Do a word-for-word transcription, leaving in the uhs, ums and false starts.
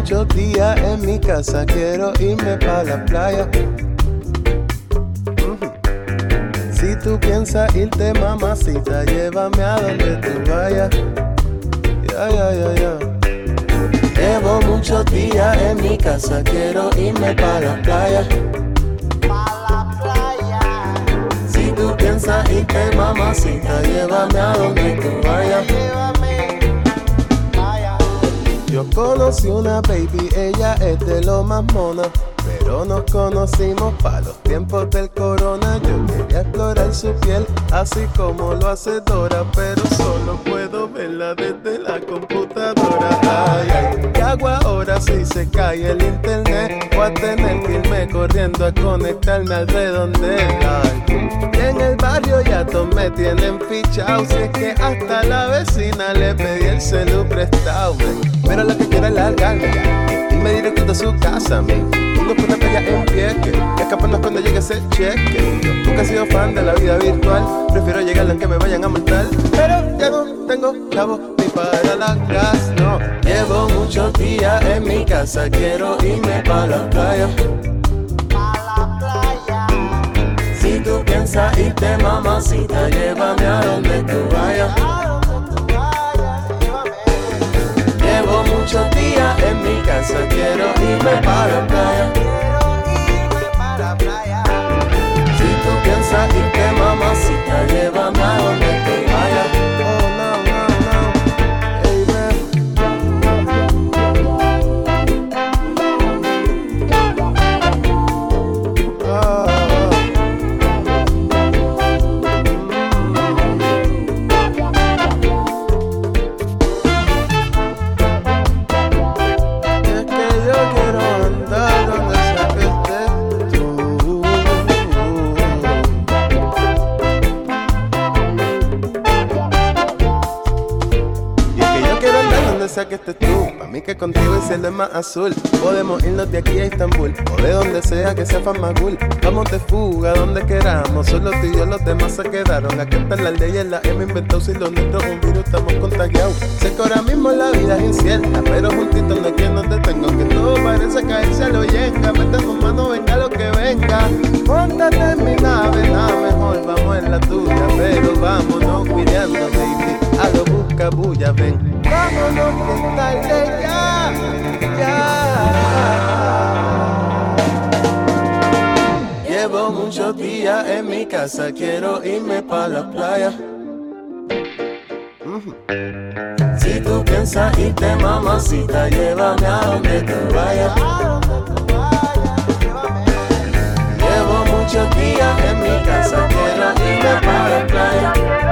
muchos días en mi casa, quiero irme pa' la playa. Mm-hmm. Si tú piensas irte, mamacita, llévame a donde tú vayas. Ya, ya, ya, ya. Llevo muchos días en mi casa, quiero irme pa' la playa. Si tú piensas irte, mamacita, llévame a donde tú vayas. Yo conocí una baby, ella es de lo más mona, pero nos conocimos pa' los tiempos del corona. Yo quería explorar su piel, así como lo hace Dora, pero solo puedo verla desde la computadora. Ay, ay, ¿qué hago ahora si se cae el internet? Voy a tener que irme corriendo a conectarme al redondel. Ay, y en el barrio ya todos me tienen fichao, si es que hasta la vecina le pedí el celu prestado, man. Pero lo que quiero es largarme ya, irme directo de su casa, man. Uno puede pelear en pie, que, que escaparnos cuando llegue ese cheque. Yo nunca he sido fan de la vida virtual, prefiero llegar aunque me vayan a multar. Pero ya no tengo chavos ni para la gas, no. Llevo muchos días en mi casa, quiero irme para la playa. Si tú piensas irte, mamacita, llévame a donde tú vayas. Llevo muchos días en mi casa, quiero irme para la playa. Si tú piensas irte, mamacita, llévame a donde tú vayas. Oh, no, no, no, baby. Oh. Que estés tú, pa' mí que contigo el cielo es más azul. Podemos irnos de aquí a Estambul, o de donde sea que sea más cool. Vamos de fuga donde queramos, solo tú y yo, los demás se quedaron. Aquí están las leyes, las hemos inventado. Si lo nuestro es un virus, estamos contagiados. Sé que ahora mismo la vida es incierta, pero juntitos no hay quien nos detenga. Aunque todo parece caerse a lo yenga, metemos mano, venga lo que venga. Móntate en mi nave, nada mejor, vamos en la tuya. Pero vámonos cuidando, baby, a lo busca bulla, ven. Vámonos que es tarde ya, ya. Llevo muchos días en mi casa, quiero irme pa' la playa. Mm-hmm. Si tú piensas irte, mamacita, llévame a donde tú vayas. Llevo muchos días en mi casa, quiero irme pa' la playa.